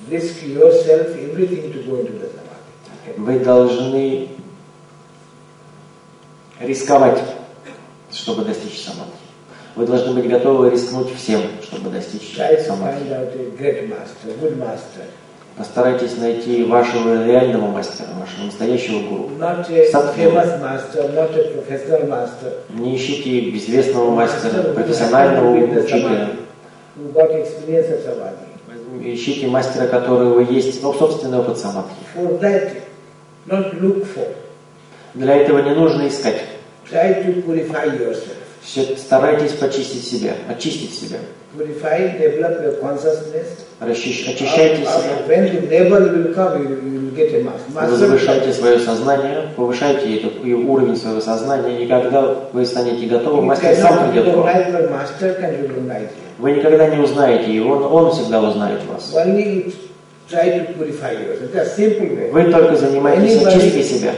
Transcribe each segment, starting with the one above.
risk yourself, everything to go into the samadhi. Вы должны рисковать, чтобы достичь самадхи. Вы должны быть готовы рискнуть всем, чтобы достичь самадхи. Постарайтесь найти вашего реального мастера, вашего настоящего гуру. Не ищите известного мастера, профессионального учителя. Ищите мастера, которого есть собственный опыт самадхи. Для этого не нужно искать. Старайтесь почистить себя, очистить себя. Очищайте себя. Возвышайте свое сознание, повышайте уровень своего сознания, и когда вы станете готовы, мастер сам придет к вам. Вы никогда не узнаете его, но он всегда узнает вас. Вы только занимаетесь очисткой себя.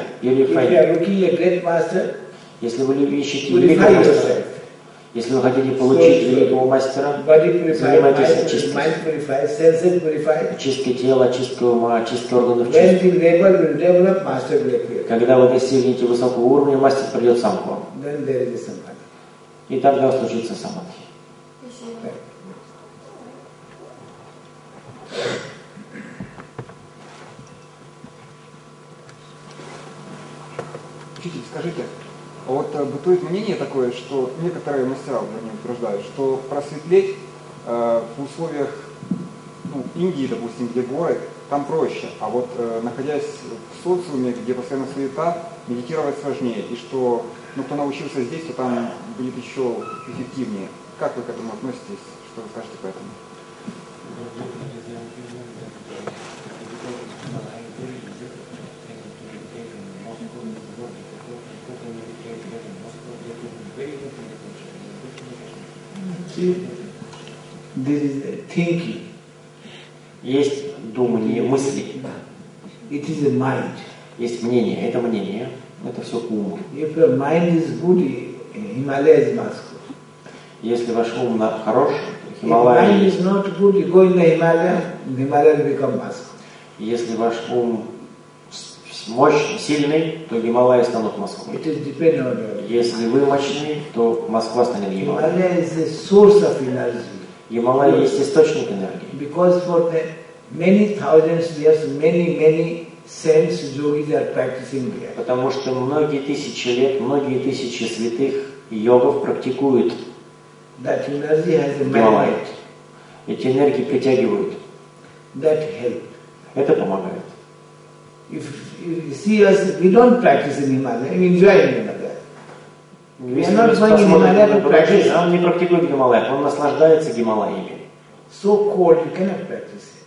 Если вы ищете великого мастера, если вы хотите получить великого мастера, занимайтесь очисткой. Очисткой тела, очисткой ума, очисткой органов чувств. Когда вы достигнете высокого уровня, мастер придет сам к вам. И тогда случится самадхи. Учитель, скажите, вот бытует мнение такое, что некоторые мастера утверждают, что просветлеть в условиях Индии, допустим, где горы, там проще, а вот находясь в социуме, где постоянно суета, медитировать сложнее, и что кто научился здесь, то там будет еще эффективнее. Как вы к этому относитесь? Что вы скажете по этому? This is thinking. Есть думание, мысли. It is a mind. Есть мнение, это мнение, это все ум. If your mind is good, Himalaya is much good. Если ваш ум хорош, If Хималая. mind is not good, you go in the Himalaya will become much good. Если ваш ум мощный, сильный, то Гималаи станут Москвой. It is dependent on your. Если вы мощны, то Москва станет Гималаей. Himalaya is a source of energy. Гималай есть источник энергии. Because for the many thousands years, many saints, yogis are practicing there. Потому что многие тысячи лет, многие тысячи святых и йогов практикуют That energy has a Гималай. magnet. Эти энергии притягивают. That help. Это помогает. If you see us, we don't practice in Himalaya, we enjoy in Himalaya. Если вы посмотрите на Буддизм, он не практикует Гималай, он наслаждается Гималаями. So cold, you cannot practice.